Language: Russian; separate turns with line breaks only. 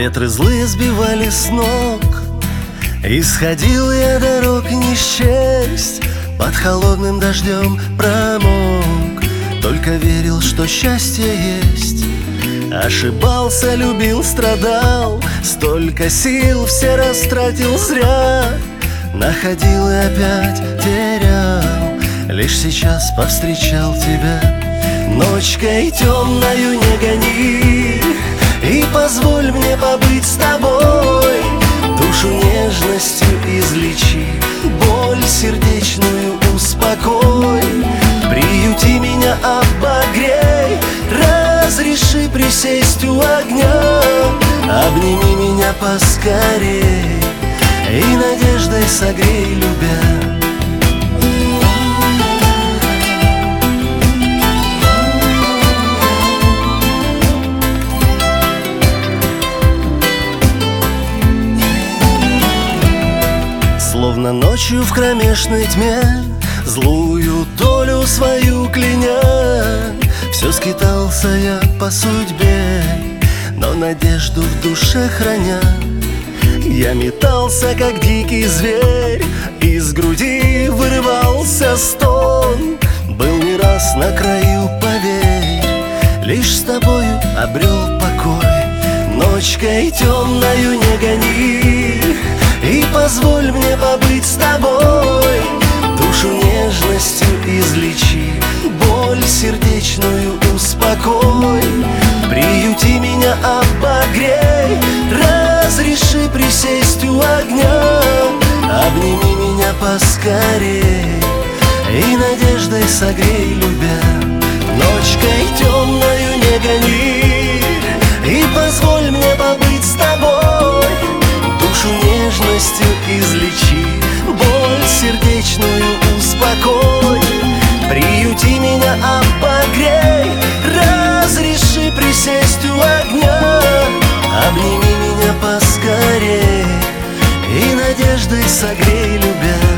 Ветры злые сбивали с ног, исходил я дорог не счесть, под холодным дождем промок. Только верил, что счастье есть. Ошибался, любил, страдал, столько сил все растратил зря. Находил и опять терял, лишь сейчас повстречал тебя. Ночкой темною не гони и позволь мне побыть с тобой. Душу нежностью излечи, боль сердечную успокой. Приюти меня, обогрей, разреши присесть у огня. Обними меня поскорей и надеждой согрей, любя. Словно ночью в кромешной тьме, злую долю свою кляня, все скитался я по судьбе, но надежду в душе храня. Я метался, как дикий зверь, из груди вырывался стон. Был не раз на краю, поверь, лишь с тобою обрел покой. Ночкой темною не гони и позволь мне побыть с тобой. Душу нежностью излечи, боль сердечную успокой. Приюти меня, обогрей, разреши присесть у огня. Обними меня поскорей и надеждой согрей, любя. Ночкой темною не гони и позволь мне побыть с тобой. Душу нежностью излечи, боль сердечную успокой. Приюти меня, обогрей, разреши присесть у огня. Обними меня поскорей и надеждой согрей, любя.